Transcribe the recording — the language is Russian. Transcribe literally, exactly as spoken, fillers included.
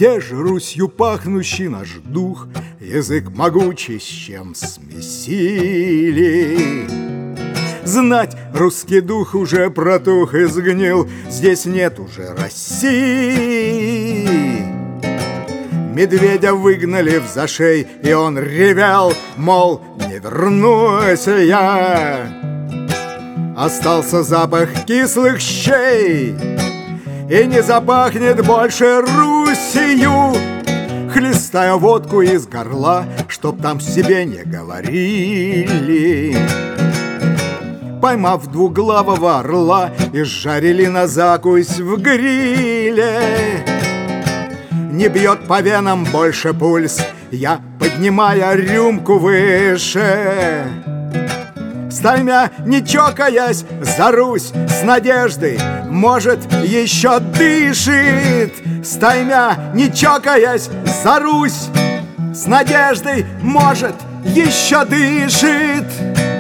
Где же Русью пахнущий наш дух, язык могучий, с чем смесили? Знать, русский дух уже протух и сгнил, здесь нет уже России. Медведя выгнали в зашей, и он ревел, мол, не вернусь я. Остался запах кислых щей, и не запахнет больше Русью. Хлестая водку из горла, чтоб там себе не говорили. Поймав двуглавого орла, и жарили на закусь в гриле. Не бьет по венам больше пульс, я, поднимая рюмку выше, стаймя, не чокаясь, за Русь с надеждой, может, еще дышит. Стаймя, не чокаясь, за Русь с надеждой, может, еще дышит.